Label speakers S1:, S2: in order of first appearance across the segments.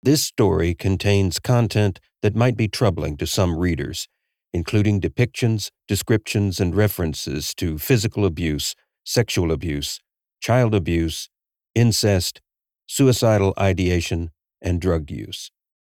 S1: This story contains content that might be troubling to some readers, including depictions, descriptions, and references to physical abuse, sexual abuse, child abuse, incest, suicidal ideation, and drug use.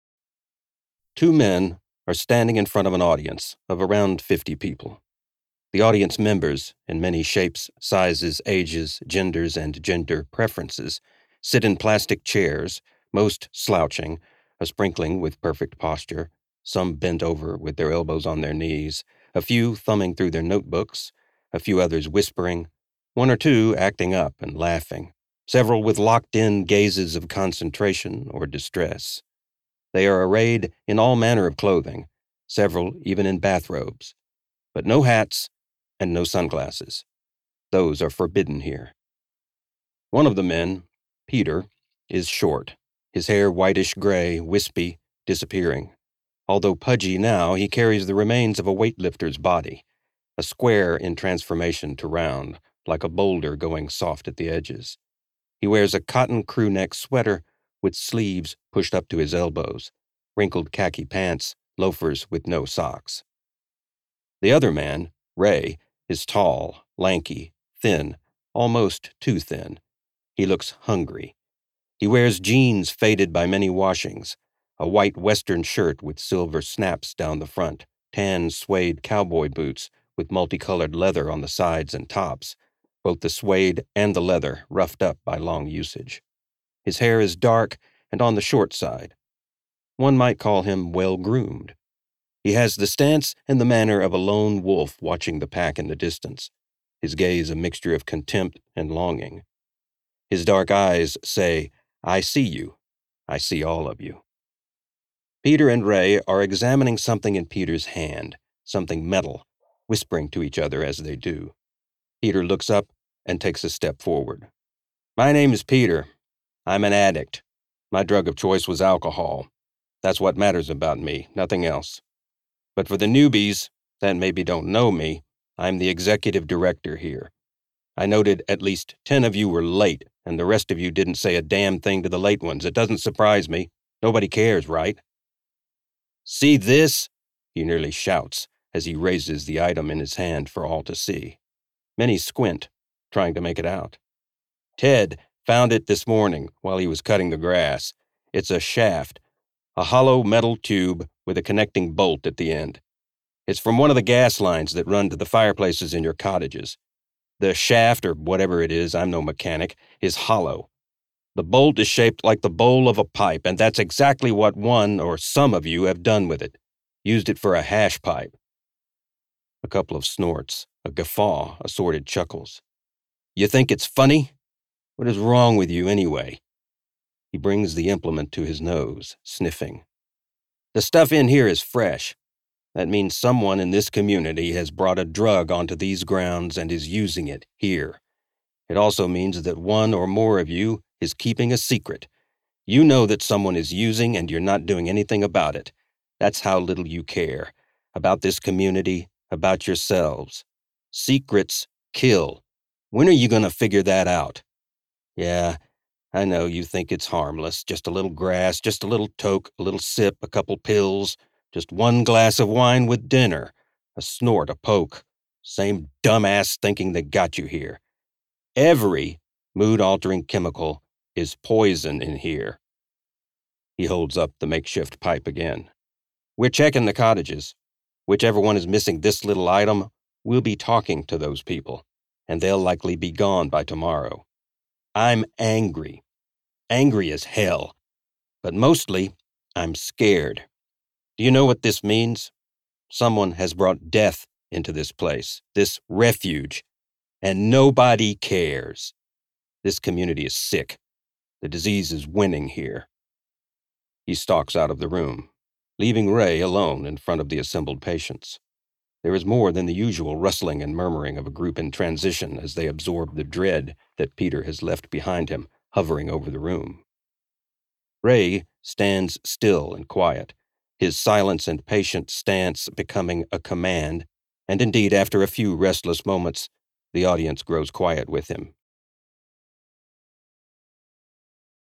S1: Two men are standing in front of an audience of around 50 people. The audience members, in many shapes, sizes, ages, genders, and gender preferences, sit in plastic chairs, most slouching, a sprinkling with perfect posture, some bent over with their elbows on their knees, a few thumbing through their notebooks, a few others whispering, one or two acting up and laughing, several with locked-in gazes of concentration or distress. They are arrayed in all manner of clothing, several even in bathrobes, but no hats and no sunglasses. Those are forbidden here. One of the men, Peter, is short, his hair whitish-gray, wispy, disappearing. Although pudgy now, he carries the remains of a weightlifter's body, a square in transformation to round, like a boulder going soft at the edges. He wears a cotton crew-neck sweater with sleeves pushed up to his elbows, wrinkled khaki pants, loafers with no socks. The other man, Ray, is tall, lanky, thin, almost too thin. He looks hungry. He wears jeans faded by many washings, a white western shirt with silver snaps down the front, tan suede cowboy boots with multicolored leather on the sides and tops, both the suede and the leather roughed up by long usage. His hair is dark and on the short side. One might call him well-groomed. He has the stance and the manner of a lone wolf watching the pack in the distance, his gaze a mixture of contempt and longing. His dark eyes say, "I see you. I see all of you." Peter and Ray are examining something in Peter's hand, something metal, whispering to each other as they do. Peter looks up and takes a step forward. "My name is Peter. I'm an addict. My drug of choice was alcohol. That's what matters about me, nothing else. But for the newbies that maybe don't know me, I'm the executive director here. I noted at least 10 of you were late, and the rest of you didn't say a damn thing to the late ones. It doesn't surprise me. Nobody cares, right? See this?" he nearly shouts as he raises the item in his hand for all to see. Many squint, trying to make it out. "Ted found it this morning while he was cutting the grass. It's a shaft, a hollow metal tube with a connecting bolt at the end. It's from one of the gas lines that run to the fireplaces in your cottages. The shaft, or whatever it is, I'm no mechanic, is hollow. The bolt is shaped like the bowl of a pipe, and that's exactly what one or some of you have done with it. Used it for a hash pipe." A couple of snorts, a guffaw, assorted chuckles. "You think it's funny? What is wrong with you anyway?" He brings the implement to his nose, sniffing. "The stuff in here is fresh. That means someone in this community has brought a drug onto these grounds and is using it here. It also means that one or more of you is keeping a secret. You know that someone is using and you're not doing anything about it. That's how little you care. About this community, about yourselves. Secrets kill. When are you going to figure that out? Yeah, I know you think it's harmless. Just a little grass, just a little toke, a little sip, a couple pills, just one glass of wine with dinner, a snort, a poke. Same dumbass thinking that got you here. Every mood-altering chemical is poison in here." He holds up the makeshift pipe again. "We're checking the cottages. Whichever one is missing this little item, we'll be talking to those people, and they'll likely be gone by tomorrow. I'm angry. Angry as hell. But mostly, I'm scared. Do you know what this means? Someone has brought death into this place, this refuge, and nobody cares. This community is sick. The disease is winning here." He stalks out of the room, leaving Ray alone in front of the assembled patients. There is more than the usual rustling and murmuring of a group in transition as they absorb the dread that Peter has left behind him, hovering over the room. Ray stands still and quiet, his silence and patient stance becoming a command, and indeed, after a few restless moments, the audience grows quiet with him,